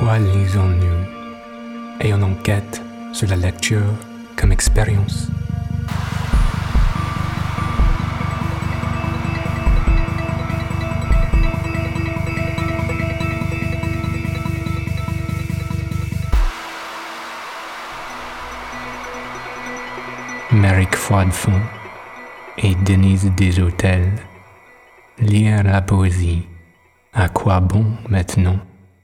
Pourquoi lisons-nous? Et on enquête sur la lecture comme expérience. Méric Froidefond et Denise Deshôtels. Lire la poésie. À quoi bon maintenant?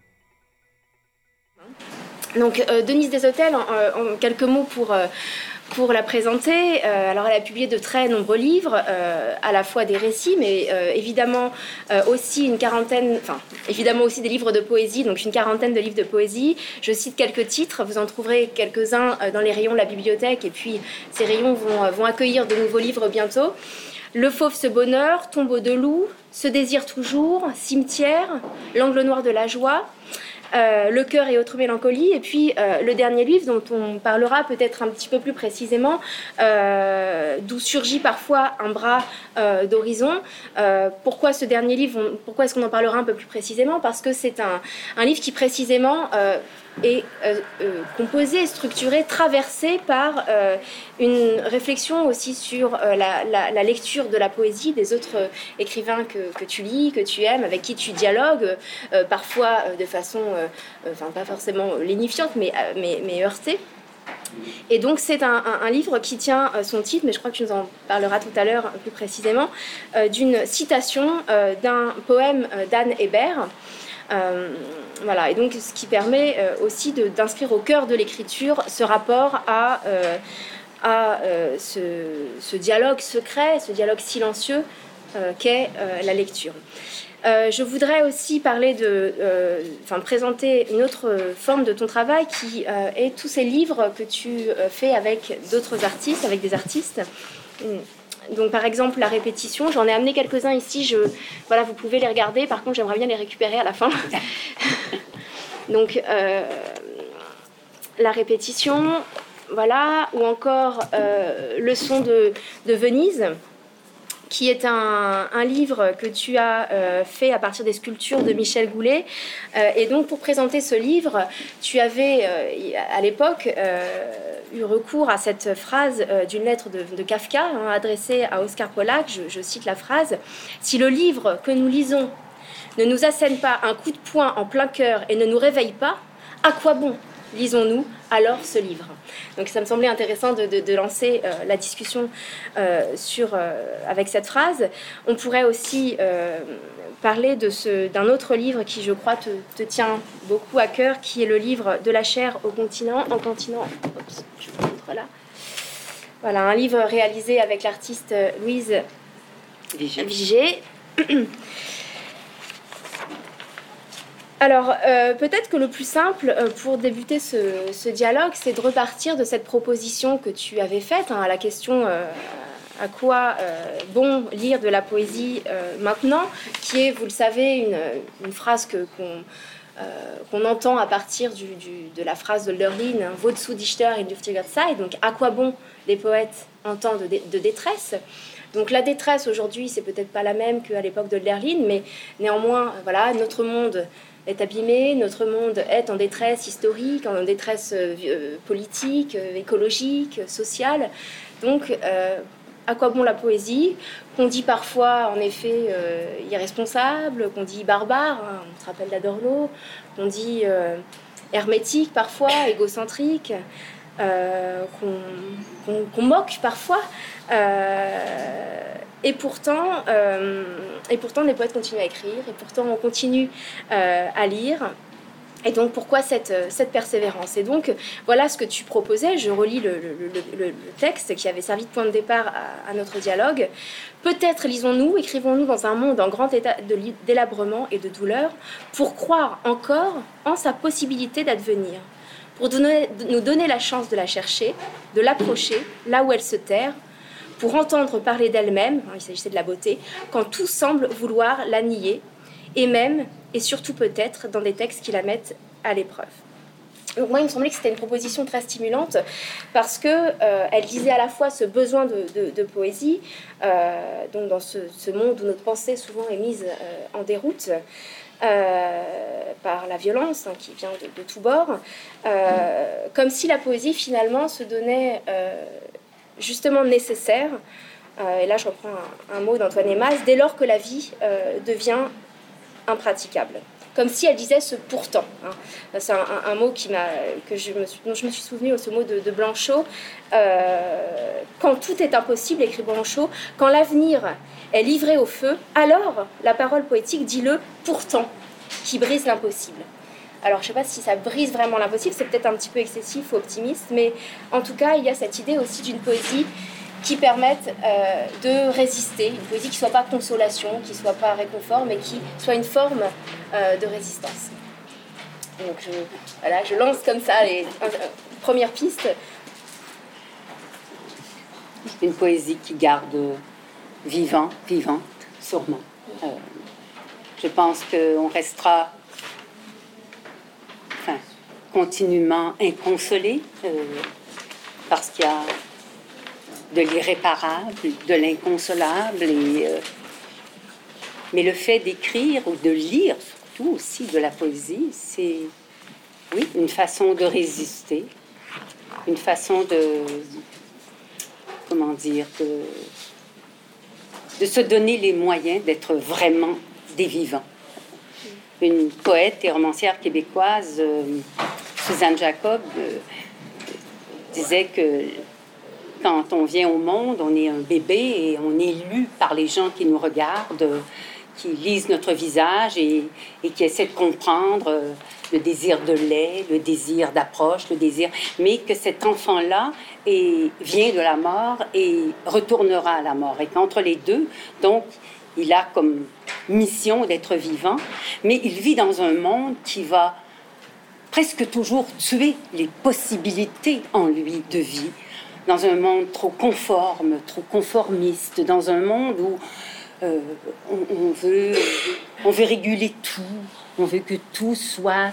Donc Denise Deshôtels, en quelques mots pour la présenter. Alors elle a publié de très nombreux livres, à la fois des récits, mais évidemment aussi évidemment aussi des livres de poésie, donc une quarantaine de livres de poésie. Je cite quelques titres, vous en trouverez quelques-uns dans les rayons de la bibliothèque, et puis ces rayons vont accueillir de nouveaux livres bientôt. Le fauve ce bonheur, Tombeau de loup, Ce désir toujours, Cimetière, L'angle noir de la joie, Le cœur et autres mélancolies, et puis le dernier livre dont on parlera peut-être un petit peu plus précisément, d'où surgit parfois un bras d'horizon. Pourquoi ce dernier livre, pourquoi est-ce qu'on en parlera un peu plus précisément? Parce que c'est un livre qui précisément est composé, structuré, traversé par une réflexion aussi sur la lecture de la poésie des autres écrivains que tu lis, que tu aimes, avec qui tu dialogues, parfois de façon, pas forcément lénifiante, mais heurtée. Et donc c'est un livre qui tient son titre, mais je crois que tu nous en parleras tout à l'heure plus précisément, d'une citation d'un poème d'Anne Hébert. Voilà, et donc ce qui permet aussi d'inscrire au cœur de l'écriture ce rapport à ce dialogue secret, ce dialogue silencieux qu'est la lecture. Je voudrais aussi présenter une autre forme de ton travail qui est tous ces livres que tu fais avec d'autres artistes, avec des artistes. Donc par exemple la répétition, j'en ai amené quelques-uns ici, vous pouvez les regarder, par contre j'aimerais bien les récupérer à la fin. Donc la répétition, voilà, ou encore Le son de Venise, qui est un livre que tu as fait à partir des sculptures de Michel Goulet. Et donc, pour présenter ce livre, tu avais, à l'époque, eu recours à cette phrase d'une lettre de Kafka, adressée à Oscar Polak. Je cite la phrase: « Si le livre que nous lisons ne nous assène pas un coup de poing en plein cœur et ne nous réveille pas, à quoi bon lisons-nous alors ce livre ?» Donc ça me semblait intéressant de lancer la discussion avec cette phrase. On pourrait aussi parler d'un autre livre qui, je crois, te tient beaucoup à cœur, qui est le livre De la chair en continent. Oups, je vous montre là. Voilà, un livre réalisé avec l'artiste Louise Vigée. Alors, peut-être que le plus simple pour débuter ce dialogue, c'est de repartir de cette proposition que tu avais faite, à la question à quoi bon lire de la poésie maintenant, qui est, vous le savez, une phrase qu'on entend à partir de la phrase de Hölderlin, « Wozu Dichter in dürftiger Zeit », donc « à quoi bon les poètes en temps de détresse ?» Donc la détresse aujourd'hui, c'est peut-être pas la même qu'à l'époque de Hölderlin, mais néanmoins, voilà, notre monde est abîmé, notre monde est en détresse historique, en détresse politique, écologique, sociale. Donc, à quoi bon la poésie, qu'on dit parfois, en effet, irresponsable, qu'on dit barbare, on se rappelle d'Adorno, qu'on dit hermétique parfois, égocentrique, qu'on moque parfois. Et pourtant, les poètes continuent à écrire, et pourtant on continue à lire. Et donc, pourquoi cette persévérance? Et donc, voilà ce que tu proposais. Je relis le texte qui avait servi de point de départ à notre dialogue. « Peut-être lisons-nous, écrivons-nous dans un monde en grand état de délabrement et de douleur, pour croire encore en sa possibilité d'advenir, pour nous donner la chance de la chercher, de l'approcher là où elle se terre, pour entendre parler d'elle-même, il s'agissait de la beauté, quand tout semble vouloir la nier, et même, et surtout peut-être, dans des textes qui la mettent à l'épreuve. » Donc moi, il me semblait que c'était une proposition très stimulante, parce qu'elle disait à la fois ce besoin de poésie, donc dans ce monde où notre pensée souvent est mise en déroute, par la violence qui vient de tous bords, comme si la poésie finalement se donnait justement nécessaire, et là je reprends un mot d'Antoine Hémas, dès lors que la vie devient impraticable. Comme si elle disait ce pourtant. C'est un mot dont je me suis souvenu, ce mot de Blanchot. Quand tout est impossible, écrit Blanchot, quand l'avenir est livré au feu, alors la parole poétique dit le pourtant qui brise l'impossible. Alors je ne sais pas si ça brise vraiment l'impossible, c'est peut-être un petit peu excessif ou optimiste, mais en tout cas il y a cette idée aussi d'une poésie qui permettent de résister, une poésie qui ne soit pas consolation, qui ne soit pas réconfort, mais qui soit une forme de résistance. Donc je lance comme ça les premières pistes. Une poésie qui garde vivante, sûrement. Je pense qu'on restera continuellement inconsolé parce qu'il y a de l'irréparable, de l'inconsolable. Mais le fait d'écrire ou de lire, surtout aussi de la poésie, c'est une façon de résister, une façon de se donner les moyens d'être vraiment des vivants. Une poète et romancière québécoise, Suzanne Jacob, disait que quand on vient au monde, on est un bébé et on est lu par les gens qui nous regardent, qui lisent notre visage et qui essaient de comprendre le désir de lait, le désir d'approche, mais que cet enfant-là vient de la mort et retournera à la mort. Et qu'entre les deux, donc, il a comme mission d'être vivant, mais il vit dans un monde qui va presque toujours tuer les possibilités en lui de vie, dans un monde trop conforme, trop conformiste, dans un monde où on veut réguler tout, on veut que tout soit,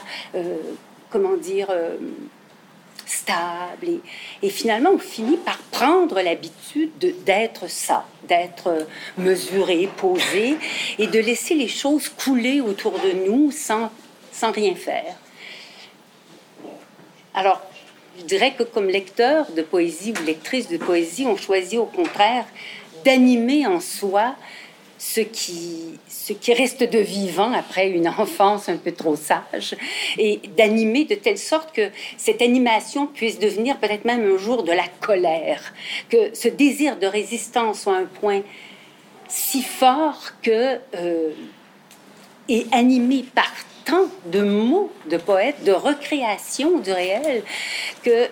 stable. Et finalement, on finit par prendre l'habitude d'être ça, d'être mesuré, posé, et de laisser les choses couler autour de nous sans rien faire. Alors, je dirais que comme lecteur de poésie ou lectrice de poésie, on choisit au contraire d'animer en soi ce qui reste de vivant après une enfance un peu trop sage, et d'animer de telle sorte que cette animation puisse devenir peut-être même un jour de la colère, que ce désir de résistance soit un point si fort que est animé par tant de mots de poètes, de recréation du réel, que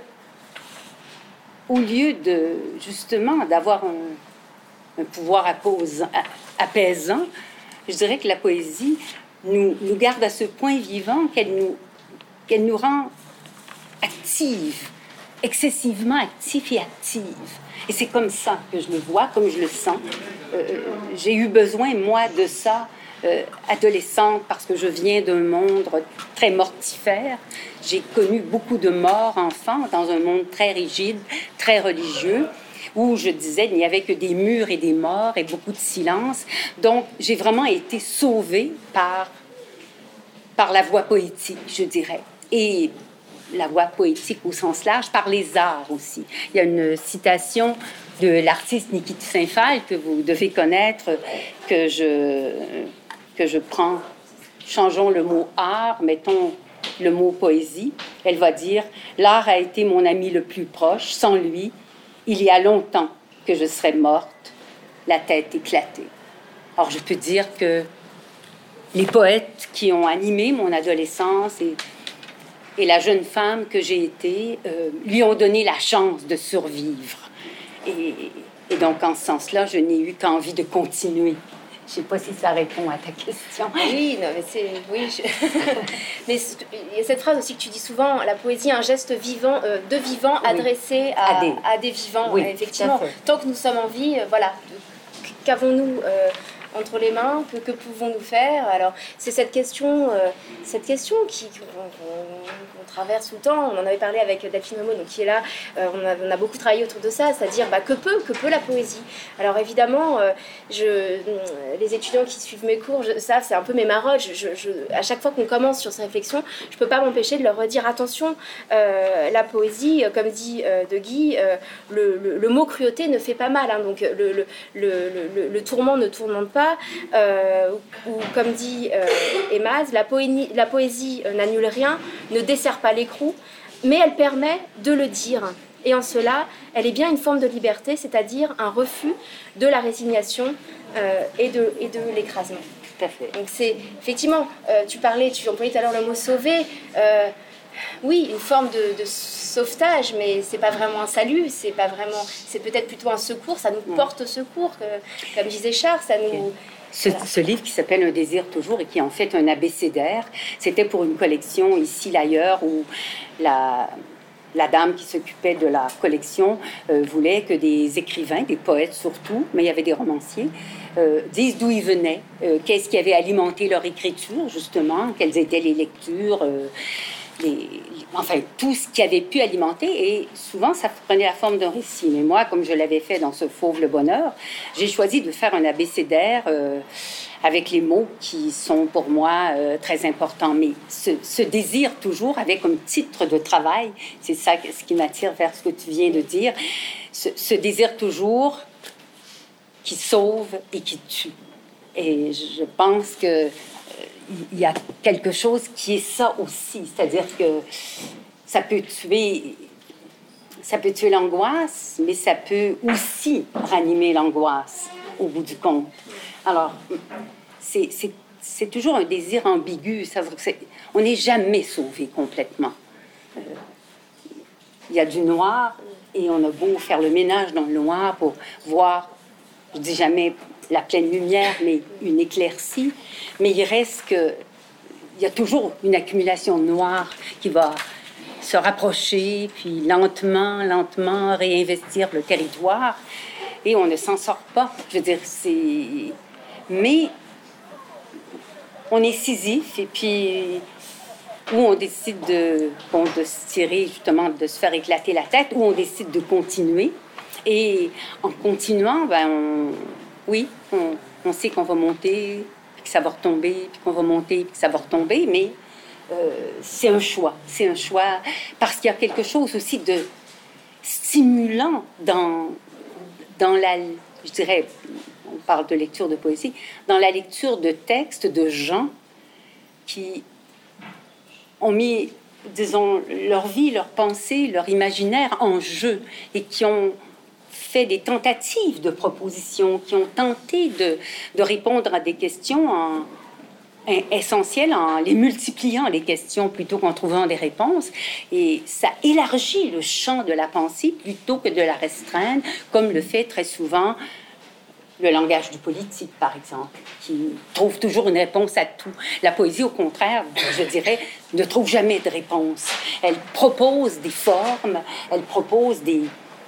au lieu de justement d'avoir un pouvoir apaisant, je dirais que la poésie nous garde à ce point vivant qu'elle nous rend actifs, excessivement actifs et actives. Et c'est comme ça que je le vois, comme je le sens. J'ai eu besoin, moi, de ça, adolescente, parce que je viens d'un monde très mortifère. J'ai connu beaucoup de morts enfants dans un monde très rigide, très religieux, où je disais il n'y avait que des murs et des morts et beaucoup de silence. Donc, j'ai vraiment été sauvée par la voix poétique, je dirais. Et la voix poétique au sens large, par les arts aussi. Il y a une citation de l'artiste Nikita Saint-Phal que vous devez connaître, que je prends. Changeons le mot art, mettons le mot poésie. Elle va dire « L'art a été mon ami le plus proche. Sans lui, il y a longtemps que je serais morte, la tête éclatée. » Alors, je peux dire que les poètes qui ont animé mon adolescence et la jeune femme que j'ai été lui ont donné la chance de survivre. Et donc, en ce sens-là, je n'ai eu qu'envie de continuer. Je ne sais pas si ça répond à ta question. Oui, non, mais c'est... Oui, mais il y a cette phrase aussi que tu dis souvent, la poésie, un geste vivant, de vivant adressé à des vivants. Oui, effectivement, tant que nous sommes en vie, voilà, qu'avons-nous entre les mains, que pouvons-nous faire? Alors, c'est cette question qu'on traverse tout le temps. On en avait parlé avec Delphine Rameau, donc qui est là. On a beaucoup travaillé autour de ça, c'est-à-dire que peut la poésie? Alors évidemment, les étudiants qui suivent mes cours savent, c'est un peu mes marottes. À chaque fois qu'on commence sur ces réflexions, je ne peux pas m'empêcher de leur redire attention, la poésie, comme dit De Guy, le mot cruauté ne fait pas mal, hein, donc le tourment ne tourmente pas, ou comme dit Emaz, la poésie n'annule rien, ne dessert pas l'écrou, mais elle permet de le dire. Et en cela, elle est bien une forme de liberté, c'est-à-dire un refus de la résignation et de l'écrasement. Tout à fait. Donc c'est effectivement, tu employais tout à l'heure le mot sauver. Oui, une forme de sauvetage, mais c'est pas vraiment un salut, c'est peut-être plutôt un secours, ça nous porte au secours, comme disait Charles, ça nous... Ce livre qui s'appelle Un désir toujours et qui est en fait un abécédaire, c'était pour une collection ici, l'ailleurs, où la dame qui s'occupait de la collection voulait que des écrivains, des poètes surtout, mais il y avait des romanciers, disent d'où ils venaient, qu'est-ce qui avait alimenté leur écriture, justement, quelles étaient les lectures, enfin, tout ce qui avait pu alimenter, et souvent, ça prenait la forme d'un récit. Mais moi, comme je l'avais fait dans ce Fauve le bonheur, j'ai choisi de faire un abécédaire avec les mots qui sont pour moi très importants. Mais ce désir toujours, avec comme titre de travail, c'est ça ce qui m'attire vers ce que tu viens de dire, ce désir toujours qui sauve et qui tue. Et je pense que il y a quelque chose qui est ça aussi, c'est-à-dire que ça peut tuer l'angoisse, mais ça peut aussi ranimer l'angoisse au bout du compte. Alors, c'est toujours un désir ambigu, on n'est jamais sauvé complètement. Il y a du noir et on a beau faire le ménage dans le noir pour voir, je dis jamais la pleine lumière, mais une éclaircie. Mais il y a toujours une accumulation noire qui va se rapprocher, puis lentement réinvestir le territoire. Et on ne s'en sort pas. Je veux dire, mais on est Sisyphe, et puis où on décide de se tirer, justement, de se faire éclater la tête, ou on décide de continuer. Et en continuant, on sait qu'on va monter, puis que ça va retomber, puis qu'on va monter, puis que ça va retomber, mais c'est un choix, parce qu'il y a quelque chose aussi de stimulant dans je dirais, on parle de lecture de poésie, dans la lecture de textes de gens qui ont mis, disons, leur vie, leur pensée, leur imaginaire en jeu, et qui ont fait des tentatives de propositions, qui ont tenté de répondre à des questions essentielles en les multipliant, les questions, plutôt qu'en trouvant des réponses. Et ça élargit le champ de la pensée plutôt que de la restreindre, comme le fait très souvent le langage du politique, par exemple, qui trouve toujours une réponse à tout. La poésie, au contraire, je dirais, ne trouve jamais de réponse. Elle propose des formes, elle propose des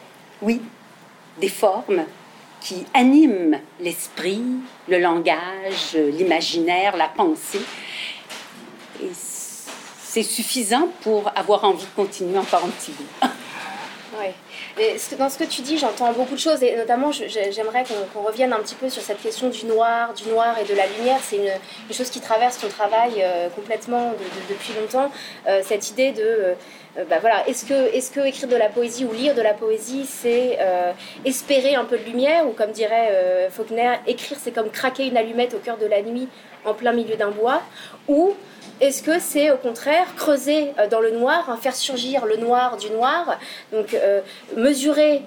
formes qui animent l'esprit, le langage, l'imaginaire, la pensée. Et c'est suffisant pour avoir envie de continuer encore un petit bout. Oui. Et dans ce que tu dis, j'entends beaucoup de choses, et notamment j'aimerais qu'on revienne un petit peu sur cette question du noir et de la lumière. C'est une chose qui traverse ton travail complètement depuis longtemps, cette idée de est-ce que écrire de la poésie ou lire de la poésie, c'est espérer un peu de lumière, ou comme dirait Faulkner, écrire c'est comme craquer une allumette au cœur de la nuit en plein milieu d'un bois, ou est-ce que c'est au contraire creuser dans le noir, faire surgir le noir du noir, donc mesurer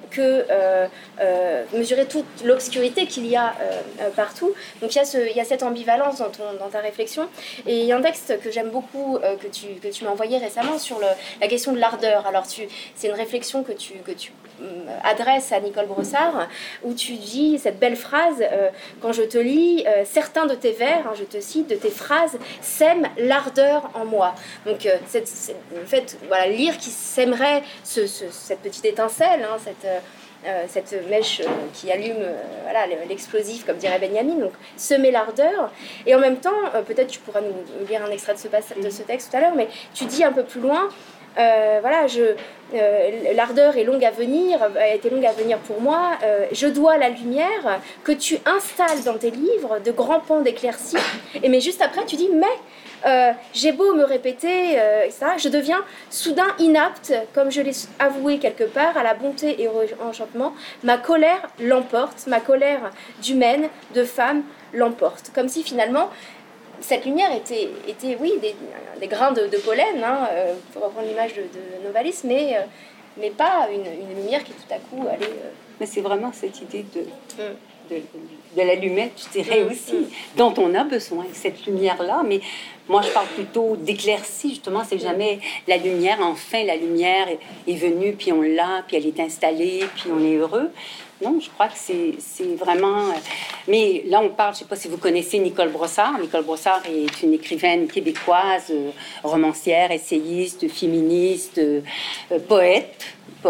toute l'obscurité qu'il y a partout. Donc il y a cette ambivalence dans ta réflexion. Et il y a un texte que j'aime beaucoup que tu m'as envoyé récemment sur la question de l'ardeur. Alors c'est une réflexion que tu adresses à Nicole Brossard, où tu dis cette belle phrase, quand je te lis certains de tes vers, je te cite, de tes phrases sèment l'ardeur en moi. Donc le fait, lire qui sèmerait cette petite étincelle, cette mèche qui allume voilà, l'explosif, comme dirait Benjamin, donc semer l'ardeur. Et en même temps, peut-être tu pourras nous lire un extrait de ce texte tout à l'heure, mais tu dis un peu plus loin, voilà, l'ardeur est longue à venir, a été longue à venir pour moi. Je dois la lumière que tu installes dans tes livres, de grands pans d'éclaircie. Mais juste après, tu dis, mais j'ai beau me répéter, etc., je deviens soudain inapte, comme je l'ai avoué quelque part, à la bonté et au enchantement. Ma colère l'emporte, ma colère d'humaine, de femme l'emporte. Comme si finalement, cette lumière était oui, des grains de pollen, hein, pour reprendre l'image de Novalis, mais pas une lumière qui tout à coup allait... Mais c'est vraiment cette idée de l'allumette, je dirais aussi, dont on a besoin, cette lumière-là. Mais moi, je parle plutôt d'éclaircie, justement. C'est jamais la lumière, enfin, la lumière est venue, puis on l'a, puis elle est installée, puis on est heureux. Non, je crois que c'est vraiment... Mais là, on parle, je ne sais pas si vous connaissez Nicole Brossard. Nicole Brossard est une écrivaine québécoise, romancière, essayiste, féministe, poète,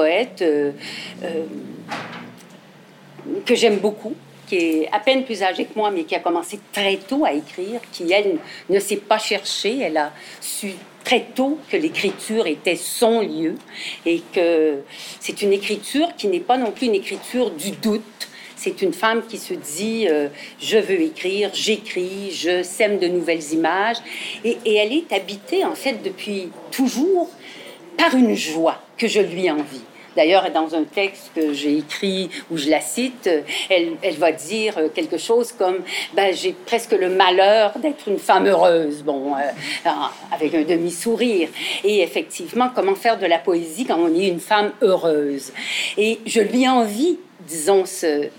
que j'aime beaucoup, qui est à peine plus âgée que moi, mais qui a commencé très tôt à écrire, qui, elle, ne s'est pas cherchée. Elle a su très tôt que l'écriture était son lieu et que c'est une écriture qui n'est pas non plus une écriture du doute. C'est une femme qui se dit je veux écrire, j'écris, je sème de nouvelles images. Et elle est habitée, en fait, depuis toujours par une joie que je lui envie. D'ailleurs, dans un texte que j'ai écrit, où je la cite, elle va dire quelque chose comme « j'ai presque le malheur d'être une femme heureuse », bon, avec un demi-sourire. Et effectivement, comment faire de la poésie quand on est une femme heureuse? Et je lui envie, disons, ce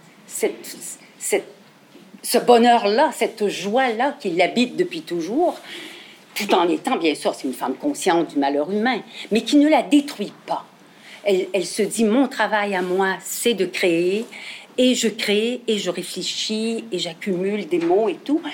bonheur-là, cette joie-là qui l'habite depuis toujours, tout en étant, bien sûr, c'est une femme consciente du malheur humain, mais qui ne la détruit pas. Elle se dit, mon travail à moi, c'est de créer, et je crée, et je réfléchis, et j'accumule des mots et tout.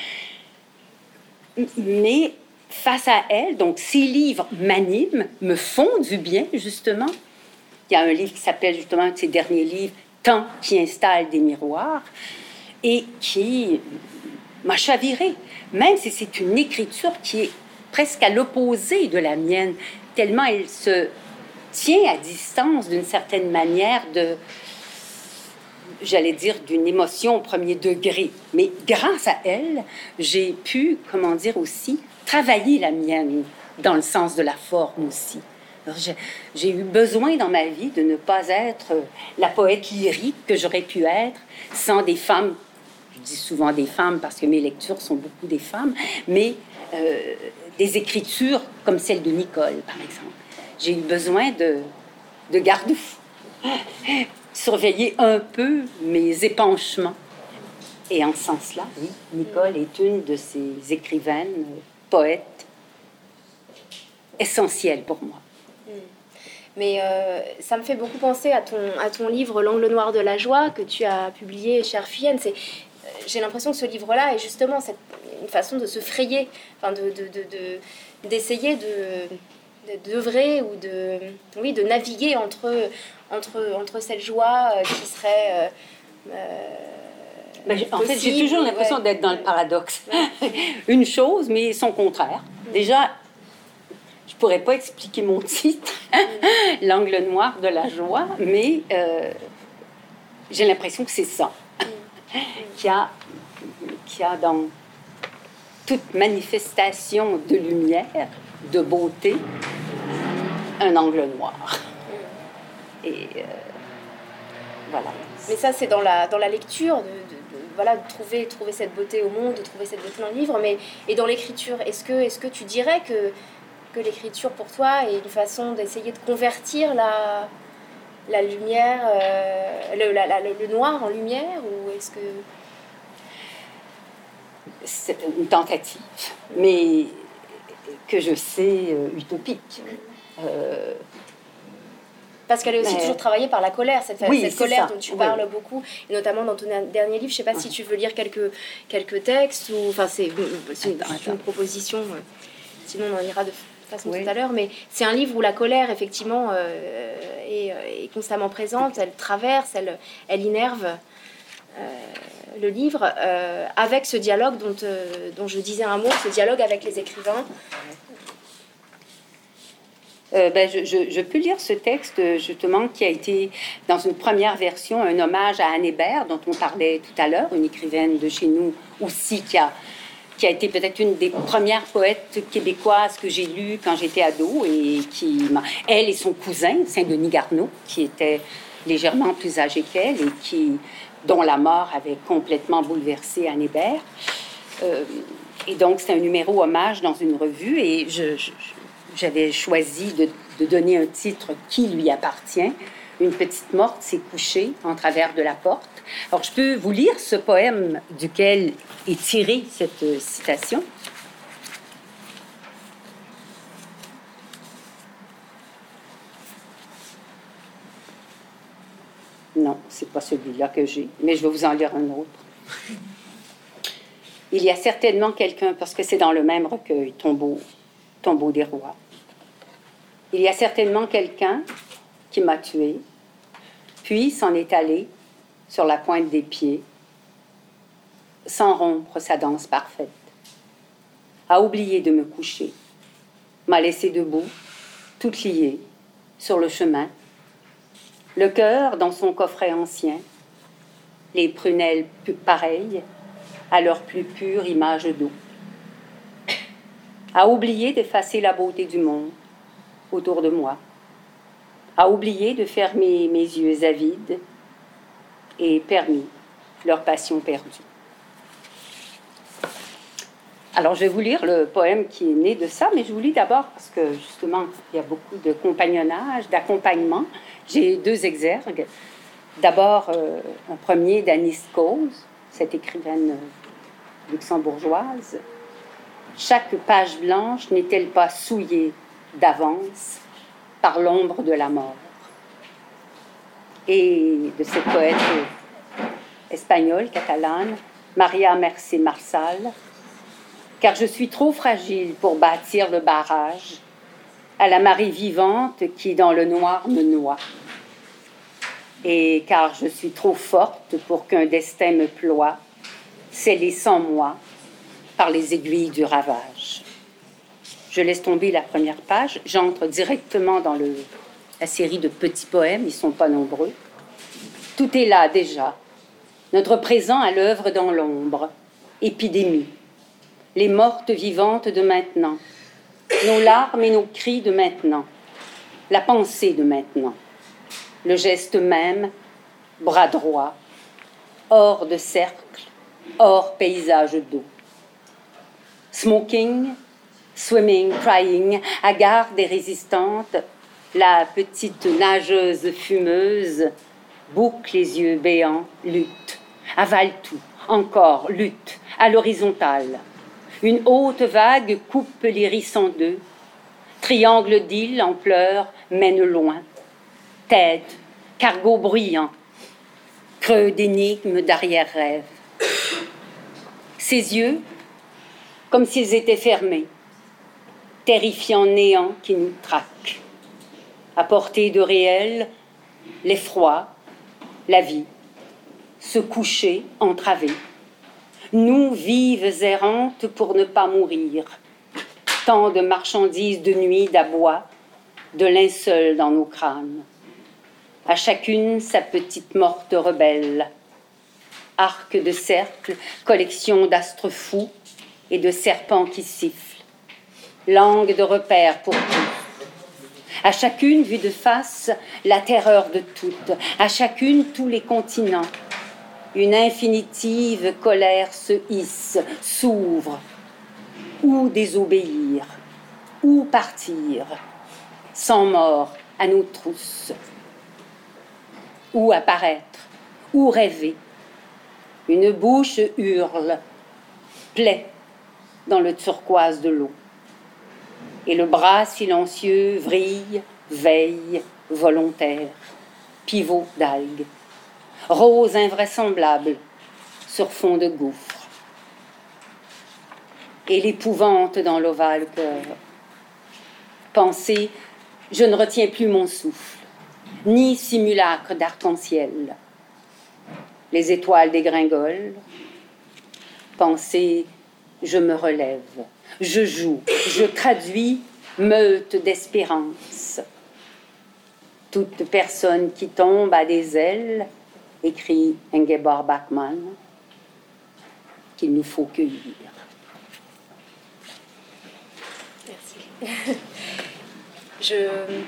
Mais face à elle, donc ces livres m'animent, me font du bien, justement. Il y a un livre qui s'appelle, justement, un de ses derniers livres, « Temps qui installe des miroirs », et qui m'a chavirée, même si c'est une écriture qui est presque à l'opposé de la mienne, tellement elle se tient à distance d'une certaine manière j'allais dire, d'une émotion au premier degré. Mais grâce à elle, j'ai pu, comment dire aussi, travailler la mienne dans le sens de la forme aussi. J'ai eu besoin dans ma vie de ne pas être la poète lyrique que j'aurais pu être sans des femmes. Je dis souvent des femmes parce que mes lectures sont beaucoup des femmes, mais des écritures comme celle de Nicole, par exemple. J'ai eu besoin de garde-fou, surveiller un peu mes épanchements. Et en ce sens-là, oui, Nicole est une de ces écrivaines, poètes, essentielles pour moi. Mais ça me fait beaucoup penser à ton livre « L'angle noir de la joie » que tu as publié chez Arfuyenne. J'ai l'impression que ce livre-là est justement une façon de se frayer, enfin d'essayer d'œuvrer ou de naviguer entre cette joie qui serait en fait, j'ai toujours l'impression d'être dans le paradoxe. Une chose, mais son contraire. Déjà, je pourrais pas expliquer mon titre, L'angle noir de la joie, mais j'ai l'impression que c'est ça qu'il y a dans toute manifestation de lumière, de beauté, un angle noir. Et voilà. Mais ça, c'est dans la lecture, de trouver cette beauté au monde, de trouver cette beauté dans le livre, et dans l'écriture. Est-ce que tu dirais que l'écriture, pour toi, est une façon d'essayer de convertir la lumière, le noir en lumière, ou est-ce que... C'est une tentative, mais que je sais utopique. Parce qu'elle est aussi toujours travaillée par la colère, cette colère dont tu parles beaucoup, et notamment dans ton dernier livre. Je ne sais pas si tu veux lire quelques textes, ou enfin c'est une proposition. Sinon, on en ira de façon tout à l'heure, mais c'est un livre où la colère, effectivement, est constamment présente, elle traverse, elle innerve le livre, avec ce dialogue dont je disais un mot, ce dialogue avec les écrivains. Je peux lire ce texte, justement, qui a été, dans une première version, un hommage à Anne Hébert, dont on parlait tout à l'heure, une écrivaine de chez nous aussi, qui a été peut-être une des premières poètes québécoises que j'ai lues quand j'étais ado, et elle et son cousin, Saint-Denis Garneau, qui était légèrement plus âgé qu'elle, et dont la mort avait complètement bouleversé Anne Hébert. Et donc, c'est un numéro hommage dans une revue, et j'avais choisi de donner un titre qui lui appartient. Une petite morte s'est couchée en travers de la porte. Alors, je peux vous lire ce poème duquel est tirée cette citation. Non, c'est pas celui-là que j'ai, mais je vais vous en lire un autre. Il y a certainement quelqu'un, parce que c'est dans le même recueil, Tombeau des rois. Il y a certainement quelqu'un qui m'a tué, puis s'en est allé sur la pointe des pieds, sans rompre sa danse parfaite, a oublié de me coucher, m'a laissé debout, toute liée, sur le chemin, le cœur dans son coffret ancien, les prunelles pareilles à leur plus pure image d'eau, a oublié d'effacer la beauté du monde autour de moi, a oublié de fermer mes yeux avides et permis leur passion perdue. Alors, je vais vous lire le poème qui est né de ça, mais je vous lis d'abord parce que, justement, il y a beaucoup de compagnonnage, d'accompagnement. J'ai 2 exergues. D'abord, un premier d'Anis Coase, cette écrivaine luxembourgeoise. Chaque page blanche n'est-elle pas souillée d'avance par l'ombre de la mort? Et de cette poète espagnole, catalane, Maria Mercè Marçal, car je suis trop fragile pour bâtir le barrage à la marée vivante qui dans le noir me noie, et car je suis trop forte pour qu'un destin me ploie, scellé sans moi par les aiguilles du ravage. Je laisse tomber la première page, j'entre directement dans la série de petits poèmes, ils ne sont pas nombreux. Tout est là déjà, notre présent à l'œuvre dans l'ombre, épidémie, les mortes vivantes de maintenant, nos larmes et nos cris de maintenant, la pensée de maintenant, le geste même, bras droit, hors de cercle, hors paysage d'eau. Smoking, swimming, crying, hagarde et résistante, la petite nageuse fumeuse boucle les yeux béants, lutte, avale tout, encore lutte, à l'horizontale. Une haute vague coupe l'iris en deux, triangle d'île en pleurs mène loin, tête, cargo bruyant, creux d'énigmes d'arrière-rêve. Ses yeux, comme s'ils étaient fermés, terrifiant néant qui nous traque. À portée de réel, l'effroi, la vie, se coucher entravée. Nous, vives errantes pour ne pas mourir. Tant de marchandises de nuit, d'abois, de linceul dans nos crânes. À chacune sa petite morte rebelle. Arc de cercle, collection d'astres fous et de serpents qui sifflent. Langue de repère pour tous. À chacune, vue de face, la terreur de toutes. À chacune, tous les continents. Une infinitive colère se hisse, s'ouvre. Ou désobéir, ou partir, sans mort à nos trousses. Ou apparaître, ou rêver. Une bouche hurle, plaie dans le turquoise de l'eau. Et le bras silencieux vrille, veille, volontaire, pivot d'algues. Rose invraisemblable sur fond de gouffre. Et l'épouvante dans l'ovale cœur. Pensez, je ne retiens plus mon souffle, ni simulacre d'arc-en-ciel. Les étoiles dégringolent. Pensez, je me relève, je joue, je traduis meute d'espérance. Toute personne qui tombe a des ailes, écrit Ingeborg Bachmann, qu'il nous faut cueillir. Merci. Je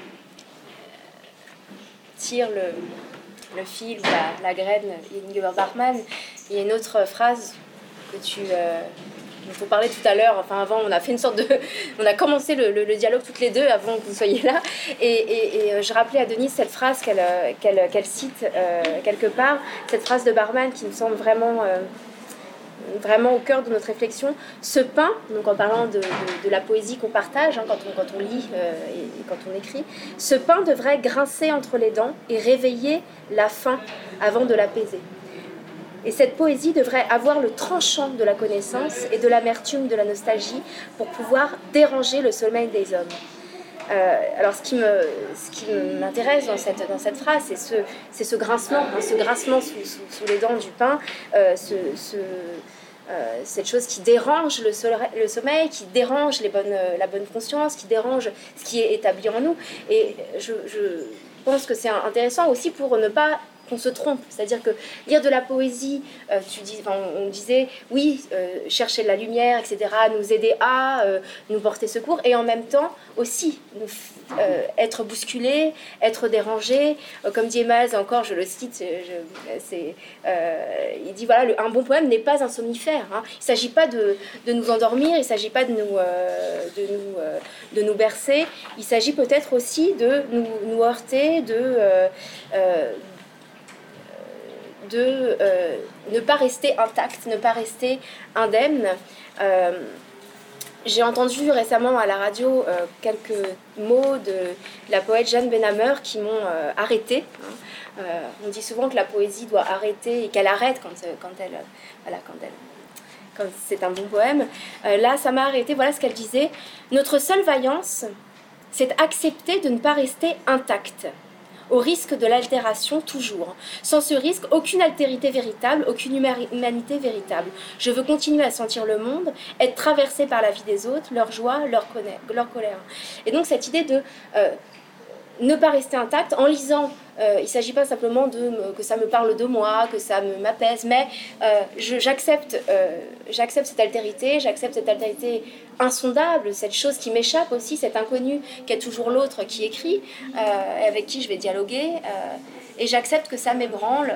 tire le fil ou la graine d'Ingeborg Bachmann. Il y a une autre phrase que dont on parlait tout à l'heure. Enfin, avant, on a fait une sorte de... On a commencé le dialogue toutes les deux avant que vous soyez là. Et je rappelais à Denise cette phrase qu'elle cite quelque part. Cette phrase de Bachmann qui me semble vraiment au cœur de notre réflexion. Ce pain, donc en parlant de la poésie qu'on partage, hein, quand on lit et quand on écrit, ce pain devrait grincer entre les dents et réveiller la faim avant de l'apaiser. Et cette poésie devrait avoir le tranchant de la connaissance et de l'amertume de la nostalgie pour pouvoir déranger le sommeil des hommes. Alors ce qui m'intéresse dans cette phrase, c'est ce grincement, hein, ce grincement sous les dents du pain, cette chose qui dérange le sommeil, qui dérange la bonne conscience, qui dérange ce qui est établi en nous. Et je pense que c'est intéressant aussi pour ne pas qu'on se trompe, c'est-à-dire que lire de la poésie, on disait, oui, chercher de la lumière, etc., nous aider à nous porter secours, et en même temps aussi être bousculé, être dérangé, comme dit Emaz, encore, je le cite, il dit, voilà, un bon poème n'est pas un somnifère, hein. Il ne s'agit pas de nous endormir, il ne s'agit pas de nous bercer, il s'agit peut-être aussi de nous heurter, de ne pas rester intact, ne pas rester indemne. J'ai entendu récemment à la radio quelques mots de la poète Jeanne Benhammer qui m'ont arrêtée. On dit souvent que la poésie doit arrêter et qu'elle arrête quand c'est un bon poème. Là, ça m'a arrêtée. Voilà ce qu'elle disait. Notre seule vaillance, c'est accepter de ne pas rester intact, au risque de l'altération toujours. Sans ce risque, aucune altérité véritable, aucune humanité véritable. Je veux continuer à sentir le monde, être traversé par la vie des autres, leur joie, leur colère. Et donc cette idée de ne pas rester intact en lisant, il ne s'agit pas simplement que ça me parle de moi, que ça m'apaise, mais j'accepte cette altérité, j'accepte cette altérité insondable, cette chose qui m'échappe aussi, cet inconnu qui est toujours l'autre qui écrit, avec qui je vais dialoguer, et j'accepte que ça m'ébranle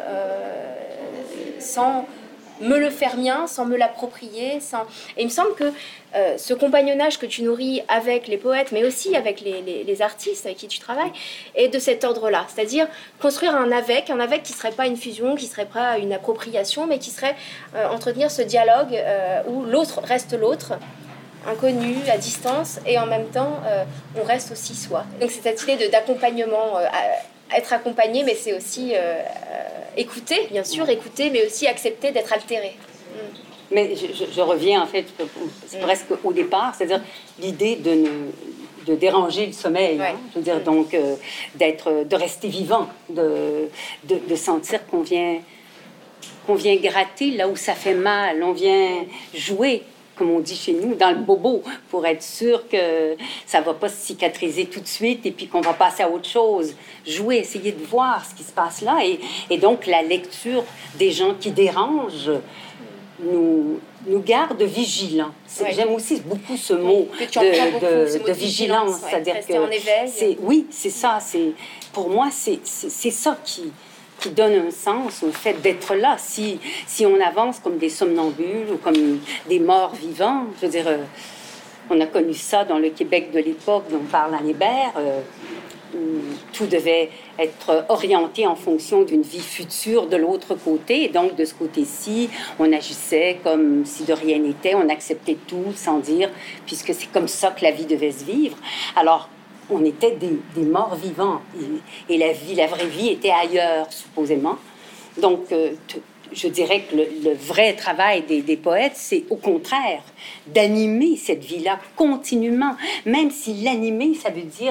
sans me le faire mien, sans me l'approprier. Et il me semble que ce compagnonnage que tu nourris avec les poètes, mais aussi avec les artistes avec qui tu travailles, est de cet ordre-là. C'est-à-dire construire un avec qui ne serait pas une fusion, qui ne serait pas une appropriation, mais qui serait entretenir ce dialogue où l'autre reste l'autre, inconnu, à distance, et en même temps, on reste aussi soi. Donc c'est cette idée d'accompagnement, être accompagné, mais c'est aussi écouter, bien sûr, écouter, mais aussi accepter d'être altéré. Mais je reviens, en fait, c'est presque au départ, c'est-à-dire l'idée de déranger le sommeil, ouais. Hein, je veux dire, donc de rester vivant, de sentir qu'on vient gratter là où ça fait mal, on vient jouer, comme on dit chez nous, dans le bobo, pour être sûr que ça ne va pas se cicatriser tout de suite et puis qu'on va passer à autre chose. Jouer, essayer de voir ce qui se passe là. Et donc, la lecture des gens qui dérangent nous garde vigilants. Oui. J'aime aussi beaucoup ce mot de vigilance. Ouais, c'est-à-dire rester que en éveil. Oui, c'est ça. Pour moi, c'est ça qui donne un sens au fait d'être là. Si on avance comme des somnambules ou comme des morts vivants, je veux dire, on a connu ça dans le Québec de l'époque dont parle Anne Hébert, où tout devait être orienté en fonction d'une vie future de l'autre côté. Et donc, de ce côté-ci, on agissait comme si de rien n'était, on acceptait tout sans dire, puisque c'est comme ça que la vie devait se vivre. Alors, on était des morts vivants et la vraie vie était ailleurs, supposément. Donc, je dirais que le vrai travail des poètes, c'est au contraire d'animer cette vie-là continuellement, même si l'animer, ça veut dire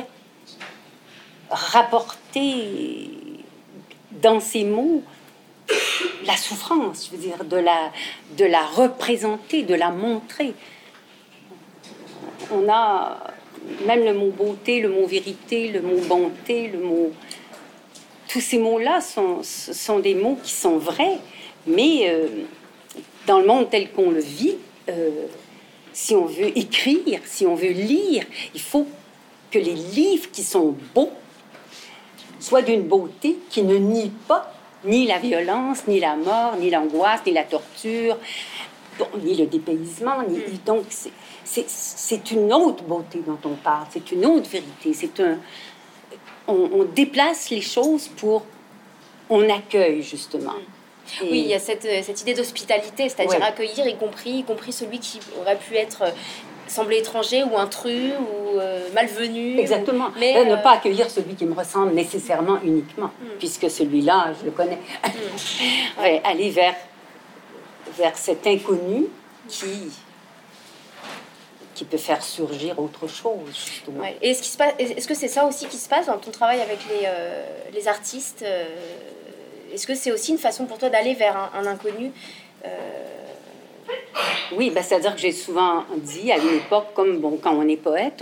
rapporter dans ces mots la souffrance, je veux dire, de la représenter, de la montrer. On a même le mot beauté, le mot vérité, le mot bonté, le mot... Tous ces mots-là sont des mots qui sont vrais, mais dans le monde tel qu'on le vit, si on veut écrire, si on veut lire, il faut que les livres qui sont beaux soient d'une beauté qui ne nie pas ni la violence, ni la mort, ni l'angoisse, ni la torture, bon, ni le dépaysement. Donc, c'est une autre beauté dont on parle, c'est une autre vérité. On déplace les choses on accueille, justement. Et... Oui, il y a cette idée d'hospitalité, c'est-à-dire accueillir, y compris celui qui aurait pu être... semblait étranger ou intrus ou malvenu. Exactement. Mais ne pas accueillir celui qui me ressemble nécessairement uniquement, puisque celui-là, je le connais. Ouais, aller vers cet inconnu qui peut faire surgir autre chose, justement. Ouais. Et est-ce que c'est ça aussi qui se passe dans ton travail avec les artistes Est-ce que c'est aussi une façon pour toi d'aller vers un inconnu Oui, c'est-à-dire que j'ai souvent dit à une époque, comme quand on est poète,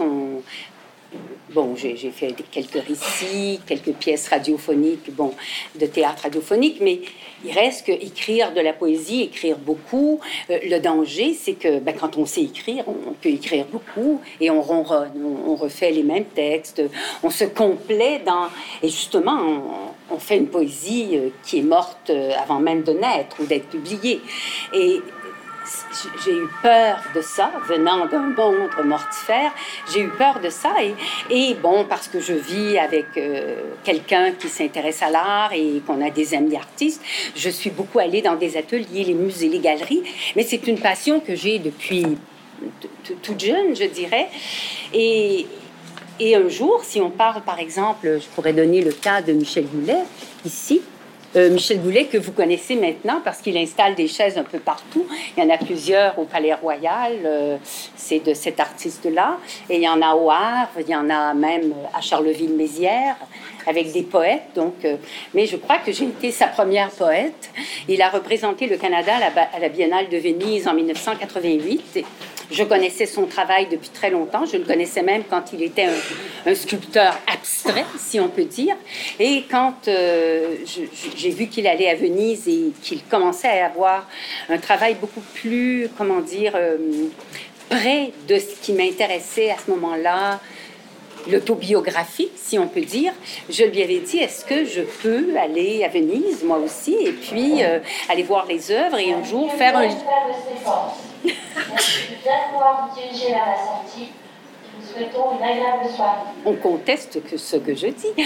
j'ai fait quelques récits, quelques pièces radiophoniques, de théâtre radiophonique, mais il reste qu'écrire de la poésie, écrire beaucoup. Le danger, c'est que quand on sait écrire, on peut écrire beaucoup et on ronronne, on refait les mêmes textes, on se complaît et justement, on fait une poésie qui est morte avant même de naître ou d'être publiée. Et j'ai eu peur de ça, venant d'un monde mortifère, j'ai eu peur de ça, et parce que je vis avec quelqu'un qui s'intéresse à l'art et qu'on a des amis artistes, je suis beaucoup allée dans des ateliers, les musées, les galeries, mais c'est une passion que j'ai depuis toute jeune, je dirais, et un jour, si on parle, par exemple, je pourrais donner le cas de Michel Goulet, ici, Michel Goulet, que vous connaissez maintenant parce qu'il installe des chaises un peu partout. Il y en a plusieurs au Palais Royal, c'est de cet artiste-là. Et il y en a au Havre, il y en a même à Charleville-Mézières, avec des poètes. Mais je crois que j'ai été sa première poète. Il a représenté le Canada à la Biennale de Venise en 1988. Je connaissais son travail depuis très longtemps. Je le connaissais même quand il était un sculpteur abstrait, si on peut dire. Et quand j'ai vu qu'il allait à Venise et qu'il commençait à avoir un travail beaucoup plus, près de ce qui m'intéressait à ce moment-là, l'autobiographique, si on peut dire, je lui avais dit, est-ce que je peux aller à Venise, moi aussi, et puis aller voir les œuvres et un jour faire un livre. Nous allons pouvoir vous diriger vers la sortie. Nous souhaitons une agréable soirée. On conteste ce que je dis.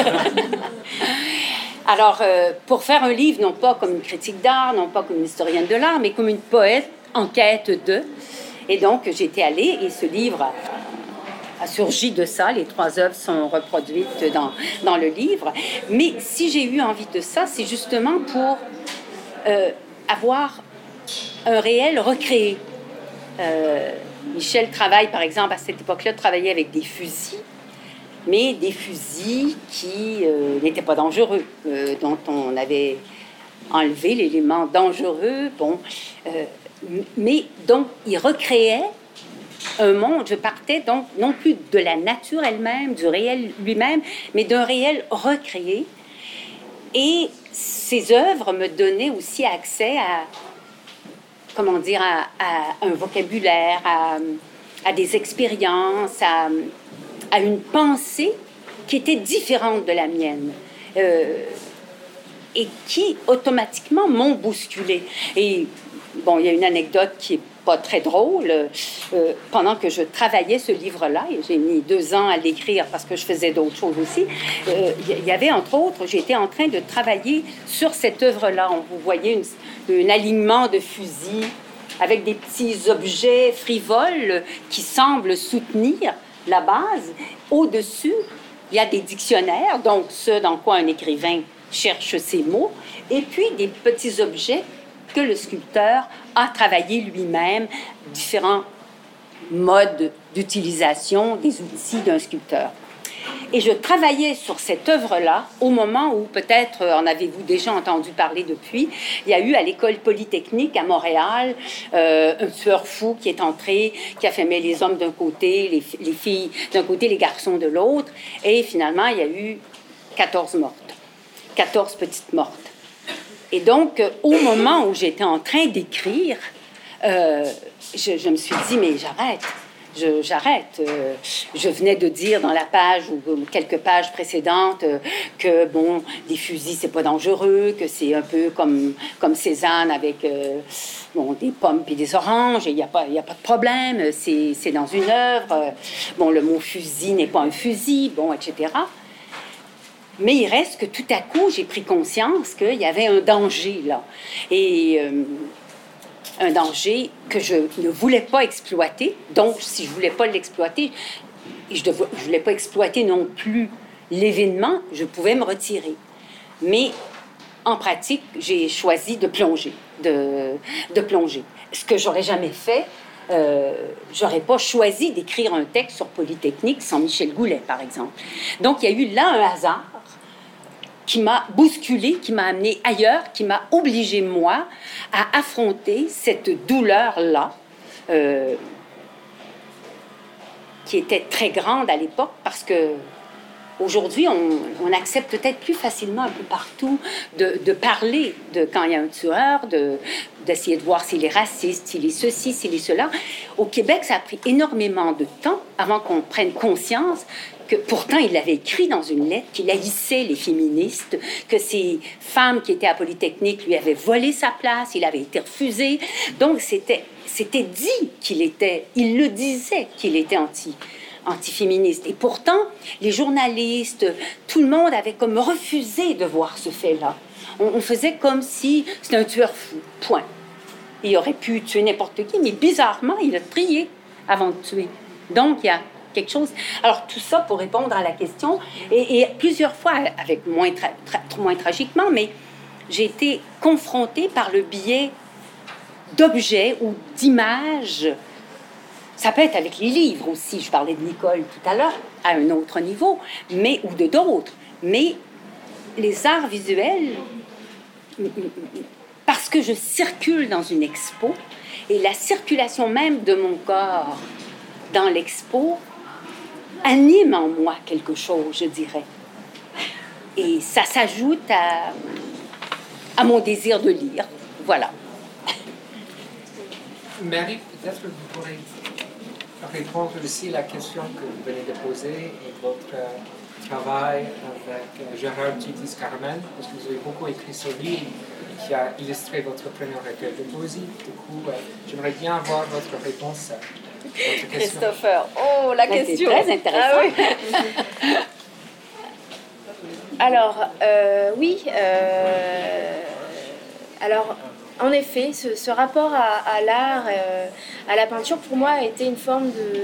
Alors, pour faire un livre, non pas comme une critique d'art, non pas comme une historienne de l'art, mais comme une poète en quête de. Et donc, j'étais allée et ce livre a surgi de ça. Les 3 œuvres sont reproduites dans le livre. Mais si j'ai eu envie de ça, c'est justement pour avoir un réel recréé. Michel travaille, par exemple, à cette époque-là, travaillait avec des fusils, mais des fusils qui n'étaient pas dangereux, dont on avait enlevé l'élément dangereux. Mais donc, il recréait un monde. Je partais donc non plus de la nature elle-même, du réel lui-même, mais d'un réel recréé. Et ces œuvres me donnaient aussi accès à un vocabulaire, à des expériences, à une pensée qui était différente de la mienne et qui automatiquement m'ont bousculée. Et il y a une anecdote qui est pas très drôle. Pendant que je travaillais ce livre-là, et j'ai mis 2 ans à l'écrire parce que je faisais d'autres choses aussi, il y avait, entre autres, j'étais en train de travailler sur cette œuvre-là. Vous voyez un alignement de fusils avec des petits objets frivoles qui semblent soutenir la base. Au-dessus, il y a des dictionnaires, donc ce dans quoi un écrivain cherche ses mots, et puis des petits objets que le sculpteur a travaillé lui-même, différents modes d'utilisation des outils d'un sculpteur. Et je travaillais sur cette œuvre-là au moment où, peut-être en avez-vous déjà entendu parler depuis, il y a eu à l'école polytechnique à Montréal un tueur fou qui est entré, qui a fait mettre les hommes d'un côté, les filles d'un côté, les garçons de l'autre, et finalement il y a eu 14 mortes, 14 petites mortes. Et donc, au moment où j'étais en train d'écrire, je me suis dit, mais j'arrête. Je venais de dire dans la page ou quelques pages précédentes que, bon, des fusils, c'est pas dangereux, que c'est un peu comme Cézanne avec bon, des pommes et des oranges, il n'y a pas de problème, c'est dans une œuvre. Bon, le mot fusil n'est pas un fusil, bon, etc. Mais il reste que tout à coup, j'ai pris conscience qu'il y avait un danger là. Et un danger que je ne voulais pas exploiter. Donc, si je ne voulais pas l'exploiter, je ne voulais pas exploiter non plus l'événement, je pouvais me retirer. Mais en pratique, j'ai choisi de plonger, de plonger. Ce que j'aurais jamais fait, j'aurais pas choisi d'écrire un texte sur Polytechnique sans Michel Goulet, par exemple. Donc, il y a eu là un hasard qui m'a bousculé, qui m'a amené ailleurs, qui m'a obligé, moi, à affronter cette douleur-là, qui était très grande à l'époque, parce que aujourd'hui, on accepte peut-être plus facilement un peu partout de parler de quand il y a un tueur, d'essayer de voir s'il est raciste, s'il est ceci, s'il est cela. Au Québec, ça a pris énormément de temps avant qu'on prenne conscience que pourtant, il avait écrit dans une lettre qu'il haïssait les féministes, que ces femmes qui étaient à Polytechnique lui avaient volé sa place, il avait été refusé. Donc, c'était dit il le disait qu'il était antiféministe. Et pourtant, les journalistes, tout le monde avait comme refusé de voir ce fait-là. On faisait comme si c'était un tueur fou, point. Il aurait pu tuer n'importe qui, mais bizarrement, il a trié avant de tuer. Donc, il y a quelque chose. Alors, tout ça pour répondre à la question, et plusieurs fois, avec moins tragiquement, mais j'ai été confrontée par le biais d'objets ou d'images. Ça peut être avec les livres aussi. Je parlais de Nicole tout à l'heure, à un autre niveau, ou de d'autres. Mais les arts visuels, parce que je circule dans une expo, et la circulation même de mon corps dans l'expo anime en moi quelque chose, je dirais. Et ça s'ajoute à mon désir de lire. Voilà. Marie, peut-être que vous pourrez répondre aussi à la question que vous venez de poser et votre travail avec Gérard Titis Carmel, parce que vous avez beaucoup écrit ce livre qui a illustré votre premier recueil de poésie. Du coup, j'aimerais bien avoir votre réponse à votre question. Christopher, oh, la question. C'est très intéressant. Ah, oui. Alors, oui. Alors, en effet, ce rapport à l'art, à la peinture, pour moi, a été une forme de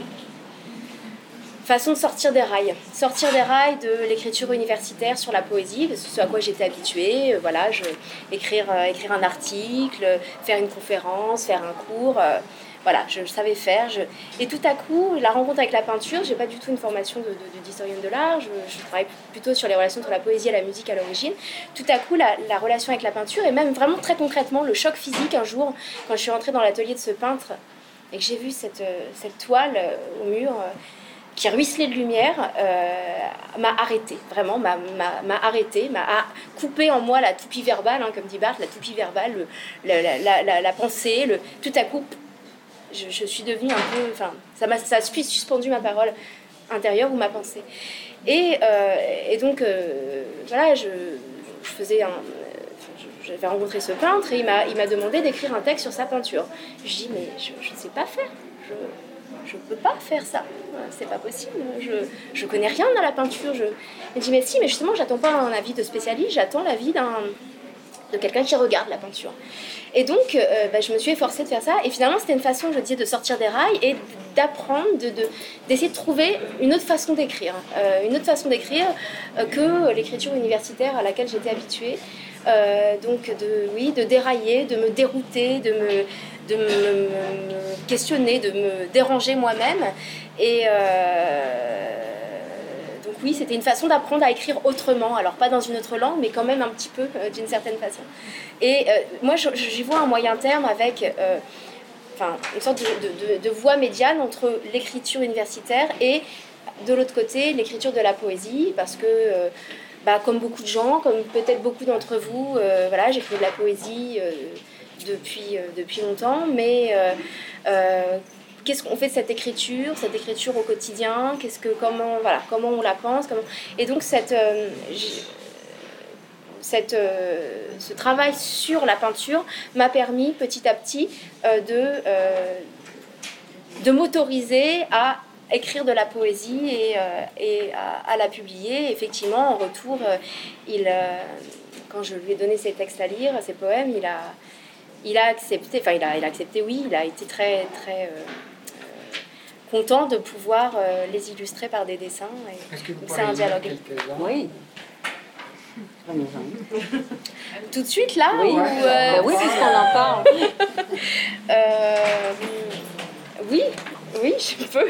façon de sortir des rails de l'écriture universitaire sur la poésie, parce que ce à quoi j'étais habituée, voilà, écrire un article, faire une conférence, faire un cours, voilà, je savais faire. Et tout à coup, la rencontre avec la peinture, j'ai pas du tout une formation d'historienne de l'art, je travaille plutôt sur les relations entre la poésie et la musique à l'origine. Tout à coup, la relation avec la peinture, et même vraiment très concrètement, le choc physique un jour, quand je suis rentrée dans l'atelier de ce peintre, et que j'ai vu cette toile au mur, qui ruisselait de lumière, m'a arrêtée, vraiment, m'a arrêtée, m'a coupé en moi la toupie verbale, hein, comme dit Barthes, la toupie verbale, la pensée, tout à coup, je suis devenue un peu, enfin, ça a suspendu ma parole intérieure ou ma pensée. Et donc, voilà, j'avais rencontré ce peintre et il m'a demandé d'écrire un texte sur sa peinture. Je dis, mais je ne sais pas faire, je ne peux pas faire ça, c'est pas possible, je connais rien dans la peinture. Il me dit, mais si, mais justement, j'attends pas un avis de spécialiste, j'attends l'avis de quelqu'un qui regarde la peinture. Et donc, je me suis efforcée de faire ça. Et finalement, c'était une façon, je disais, de sortir des rails et d'apprendre, d'essayer de trouver une autre façon d'écrire. Que l'écriture universitaire à laquelle j'étais habituée. Donc, de dérailler, de me dérouter, de me questionner, de me déranger moi-même. Et donc oui, c'était une façon d'apprendre à écrire autrement. Alors pas dans une autre langue, mais quand même un petit peu d'une certaine façon. Et moi, j'y vois un moyen terme avec une sorte de voie médiane entre l'écriture universitaire et, de l'autre côté, l'écriture de la poésie, parce que... comme beaucoup de gens, comme peut-être beaucoup d'entre vous, j'écris de la poésie depuis longtemps, mais qu'est-ce qu'on fait de cette écriture au quotidien, comment on la pense, et donc ce travail sur la peinture m'a permis petit à petit de m'autoriser à écrire de la poésie et à la publier. Effectivement, en retour, quand je lui ai donné ses textes à lire, ses poèmes, il a accepté, oui, il a été très, très content de pouvoir les illustrer par des dessins. Est-ce que vous c'est un dialogue. Oui. Tout de suite, là oui, oui, puisqu'on en parle. Oui, je peux.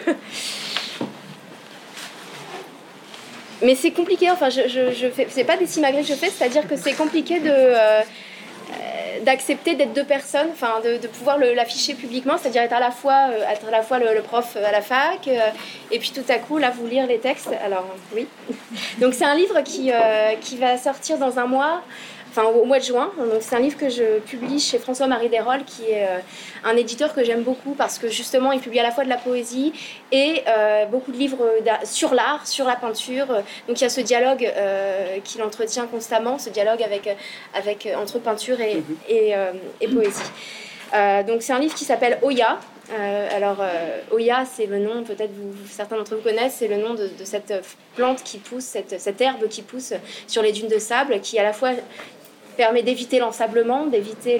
Mais c'est compliqué, c'est pas des simagrées que je fais, c'est-à-dire que c'est compliqué d'accepter d'être deux personnes, de pouvoir l'afficher publiquement, c'est-à-dire être à la fois le prof à la fac, et puis tout à coup, là, vous lire les textes. Alors, oui. Donc, c'est un livre qui va sortir dans un mois, au mois de juin. Donc, c'est un livre que je publie chez François-Marie Desrolles, qui est un éditeur que j'aime beaucoup parce que justement, il publie à la fois de la poésie et beaucoup de livres sur l'art, sur la peinture. Donc, il y a ce dialogue qu'il entretient constamment, ce dialogue entre peinture et poésie. Donc, c'est un livre qui s'appelle Oya. Oya, c'est le nom, peut-être certains d'entre vous connaissent, c'est le nom de cette plante qui pousse, cette herbe qui pousse sur les dunes de sable, qui à la fois permet d'éviter l'ensablement, d'éviter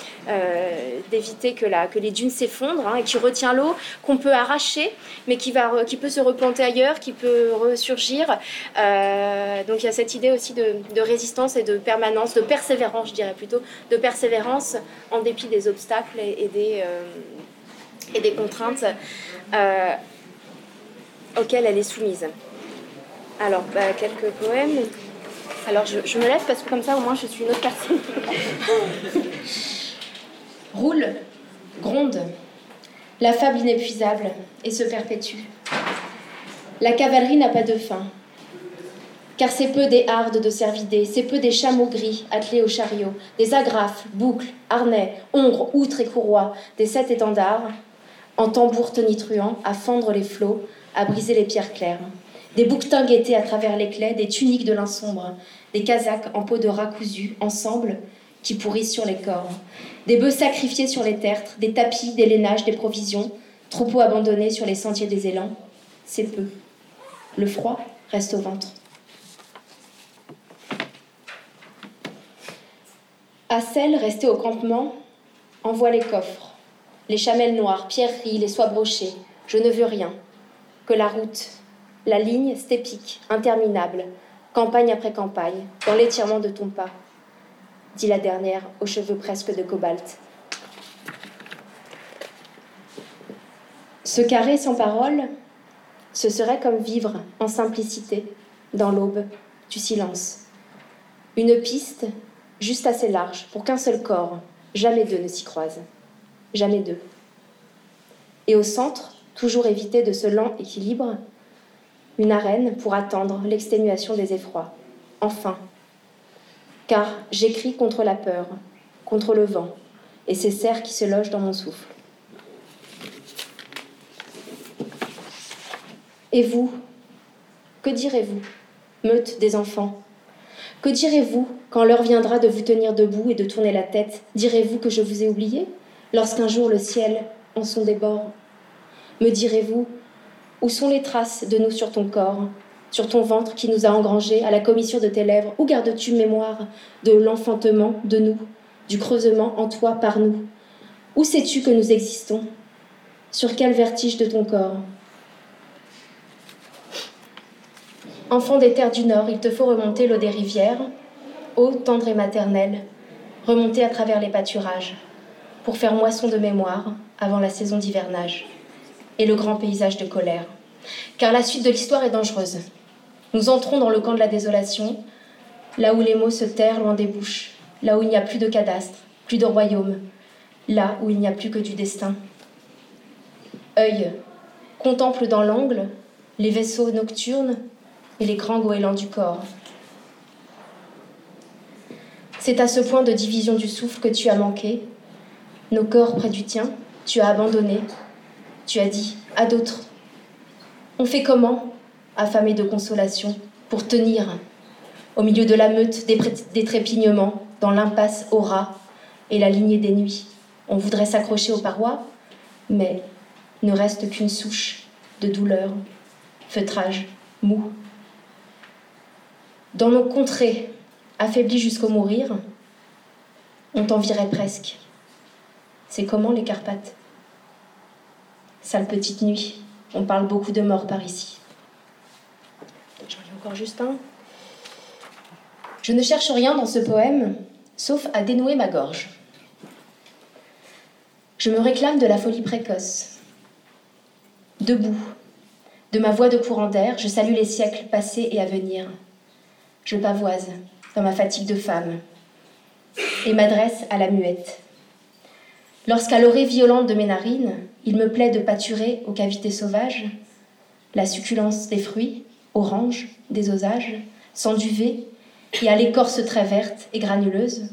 que les dunes s'effondrent, et qui retient l'eau, qu'on peut arracher, mais qui peut se replanter ailleurs, qui peut ressurgir. Donc il y a cette idée aussi de résistance et de permanence, de persévérance, je dirais plutôt, de persévérance en dépit des obstacles et des contraintes auxquelles elle est soumise. Alors, quelques poèmes. Alors, je me lève parce que comme ça, au moins, je suis une autre personne. Roule, gronde, la fable inépuisable et se perpétue. La cavalerie n'a pas de fin, car c'est peu des hardes de cervidés, c'est peu des chameaux gris attelés au chariot, des agrafes, boucles, harnais, ongres, outres et courroies, des 7 étendards, en tambours tonitruants, à fendre les flots, à briser les pierres claires. Des bouquetins guettés à travers les claies, des tuniques de lin sombre, des casaques en peau de rat cousu, ensemble, qui pourrissent sur les corps. Des bœufs sacrifiés sur les tertres, des tapis, des lainages, des provisions, troupeaux abandonnés sur les sentiers des élans. C'est peu. Le froid reste au ventre. Assel, resté au campement, envoie les coffres, les chamelles noires, pierreries, les soies brochées. Je ne veux rien. Que la route, la ligne stépique, interminable, campagne après campagne, dans l'étirement de ton pas, dit la dernière aux cheveux presque de cobalt. Se carrer sans parole, ce serait comme vivre en simplicité dans l'aube du silence. Une piste juste assez large pour qu'un seul corps, jamais deux ne s'y croisent. Jamais deux. Et au centre, toujours éviter de ce lent équilibre, une arène pour attendre l'exténuation des effrois. Enfin. Car j'écris contre la peur, contre le vent, et ces cerfs qui se logent dans mon souffle. Et vous, que direz-vous, meute des enfants? Que direz-vous quand l'heure viendra de vous tenir debout et de tourner la tête? Direz-vous que je vous ai oublié, lorsqu'un jour le ciel en son débord? Me direz-vous, où sont les traces de nous sur ton corps? sur ton ventre qui nous a engrangés, à la commissure de tes lèvres? Où gardes-tu mémoire de l'enfantement de nous, du creusement en toi par nous? Où sais-tu que nous existons? Sur quel vertige de ton corps? Enfant des terres du Nord, il te faut remonter l'eau des rivières, eau tendre et maternelle, remonter à travers les pâturages, pour faire moisson de mémoire avant la saison d'hivernage et le grand paysage de colère. Car la suite de l'histoire est dangereuse. Nous entrons dans le camp de la désolation, là où les mots se terrent loin des bouches, là où il n'y a plus de cadastre, plus de royaume, là où il n'y a plus que du destin. Œil, contemple dans l'angle les vaisseaux nocturnes et les grands goélands du corps. C'est à ce point de division du souffle que tu as manqué, nos corps près du tien, tu as abandonné, tu as dit à d'autres. On fait comment, affamé de consolation, pour tenir au milieu de la meute des trépignements, dans l'impasse au rat et la lignée des nuits? On voudrait s'accrocher aux parois, mais ne reste qu'une souche de douleur, feutrage, mou. Dans nos contrées, affaiblis jusqu'au mourir, on t'envierait presque. C'est comment les Carpates? Sale petite nuit, on parle beaucoup de morts par ici. J'en lis encore juste un. Je ne cherche rien dans ce poème, sauf à dénouer ma gorge. Je me réclame de la folie précoce. Debout, de ma voix de courant d'air, je salue les siècles passés et à venir. Je pavoise dans ma fatigue de femme et m'adresse à la muette. Lorsqu'à l'orée violente de mes narines, il me plaît de pâturer aux cavités sauvages, la succulence des fruits, oranges, des osages, sans duvet et à l'écorce très verte et granuleuse.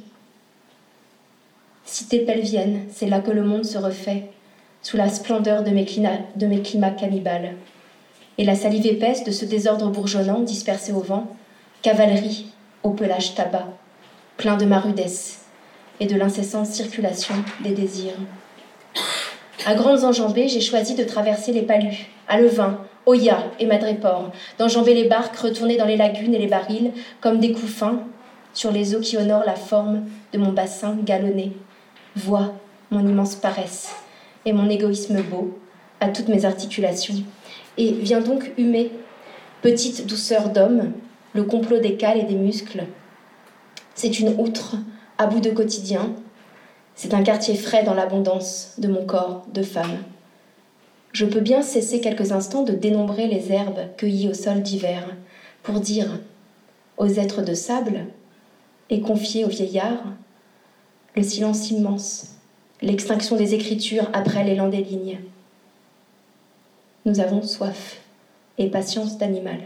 Cité pelvienne, c'est là que le monde se refait, sous la splendeur de mes climats cannibales. Et la salive épaisse de ce désordre bourgeonnant dispersé au vent, cavalerie au pelage tabac, plein de ma rudesse et de l'incessante circulation des désirs. À grandes enjambées, j'ai choisi de traverser les palus, à Levin, Oya et Madréport, d'enjamber les barques retournées dans les lagunes et les barils comme des coups fins sur les eaux qui honorent la forme de mon bassin galonné. Vois mon immense paresse et mon égoïsme beau à toutes mes articulations. Et viens donc humer, petite douceur d'homme, le complot des cales et des muscles. C'est une outre à bout de quotidien. C'est un quartier frais dans l'abondance de mon corps de femme. Je peux bien cesser quelques instants de dénombrer les herbes cueillies au sol d'hiver pour dire aux êtres de sable et confier aux vieillards le silence immense, l'extinction des écritures après l'élan des lignes. Nous avons soif et patience d'animal.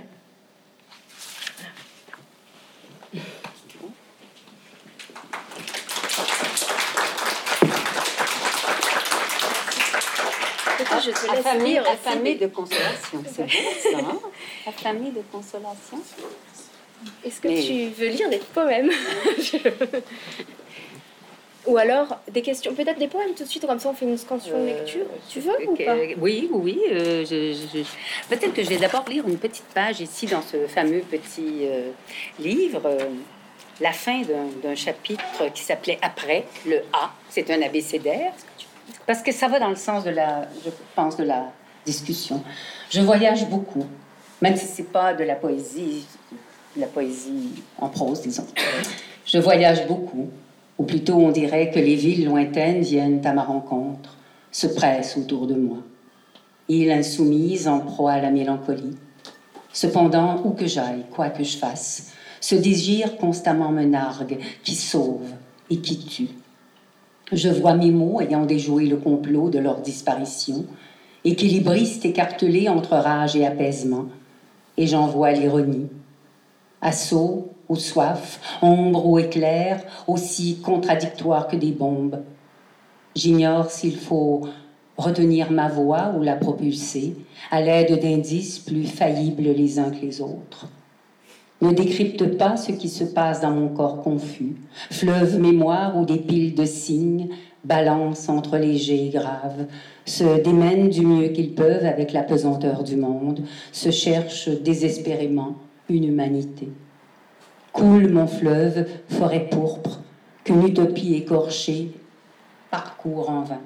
Je te laisse lire. Affamé de consolation, c'est beau ça, hein? Affamé de consolation. Est-ce que tu veux lire des poèmes? Ou alors des questions, peut-être des poèmes tout de suite, comme ça on fait une scansion de lecture. Tu veux ou pas? Oui. Peut-être que je vais d'abord lire une petite page ici dans ce fameux petit livre. La fin d'un chapitre qui s'appelait Après, le A. C'est un abécédaire. Parce que ça va dans le sens je pense, de la discussion. Je voyage beaucoup, même si c'est pas de la poésie en prose, disons. Je voyage beaucoup, ou plutôt on dirait que les villes lointaines viennent à ma rencontre, se pressent autour de moi. Île insoumise en proie à la mélancolie. Cependant, où que j'aille, quoi que je fasse, ce désir constamment me nargue, qui sauve et qui tue. Je vois mes mots ayant déjoué le complot de leur disparition, équilibristes écartelés entre rage et apaisement, et j'en vois l'ironie. Assaut ou soif, ombre ou éclair, aussi contradictoires que des bombes. J'ignore s'il faut retenir ma voix ou la propulser, à l'aide d'indices plus faillibles les uns que les autres. Ne décrypte pas ce qui se passe dans mon corps confus, fleuve mémoire ou des piles de signes balancent entre léger et grave, se démènent du mieux qu'ils peuvent avec la pesanteur du monde, se cherchent désespérément une humanité. Coule mon fleuve, forêt pourpre, qu'une utopie écorchée parcourt en vain.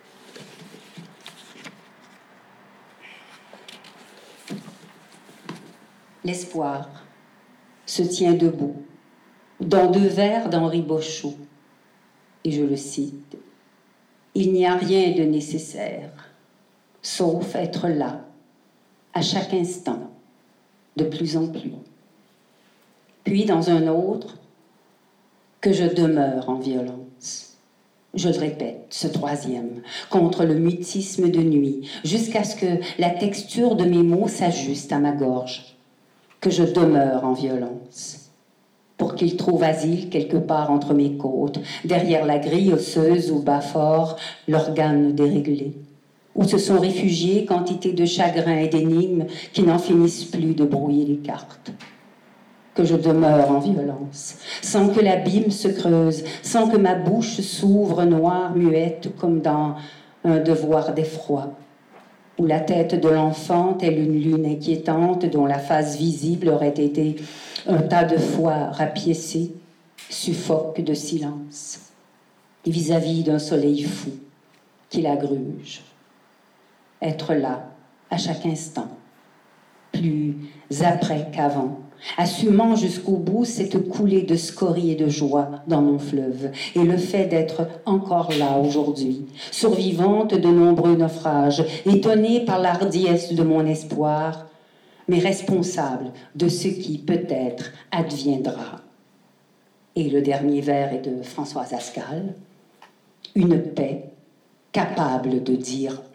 L'espoir se tient debout dans 2 vers d'Henri Bochot, et je le cite: « Il n'y a rien de nécessaire, sauf être là, à chaque instant, de plus en plus. » Puis dans un autre, que je demeure en violence. Je le répète, ce 3e, contre le mutisme de nuit, jusqu'à ce que la texture de mes mots s'ajuste à ma gorge, que je demeure en violence, pour qu'il trouve asile quelque part entre mes côtes, derrière la grille osseuse où bat fort l'organe déréglé, où se sont réfugiées quantité de chagrins et d'énigmes qui n'en finissent plus de brouiller les cartes. Que je demeure en violence, sans que l'abîme se creuse, sans que ma bouche s'ouvre noire, muette, comme dans un devoir d'effroi, où la tête de l'enfant, telle une lune inquiétante, dont la face visible aurait été un tas de foie rapiécé, suffoque de silence, vis-à-vis d'un soleil fou qui la gruge. Être là, à chaque instant, plus après qu'avant, assumant jusqu'au bout cette coulée de scorie et de joie dans mon fleuve, et le fait d'être encore là aujourd'hui, survivante de nombreux naufrages, étonnée par l'hardiesse de mon espoir, mais responsable de ce qui peut-être adviendra. Et le dernier vers est de Françoise Hascal: « Une paix capable de dire non. »